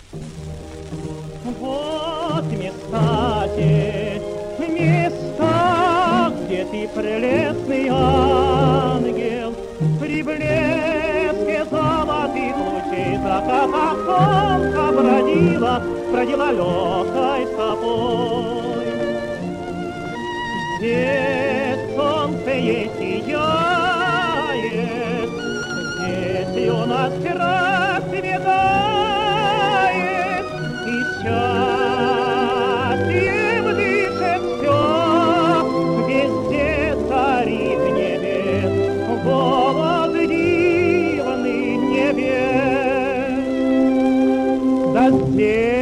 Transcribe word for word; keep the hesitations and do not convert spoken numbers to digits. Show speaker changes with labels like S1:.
S1: Вот места те, места, где ты, прелестный ангел, при блеске золотых лучей заката солнца бродила, бродила легкой стопой. Здесь солнце ей сияет, здесь юность расцветает, и счастьем дышит все, везде царит небес, голос дивных небес. Да здесь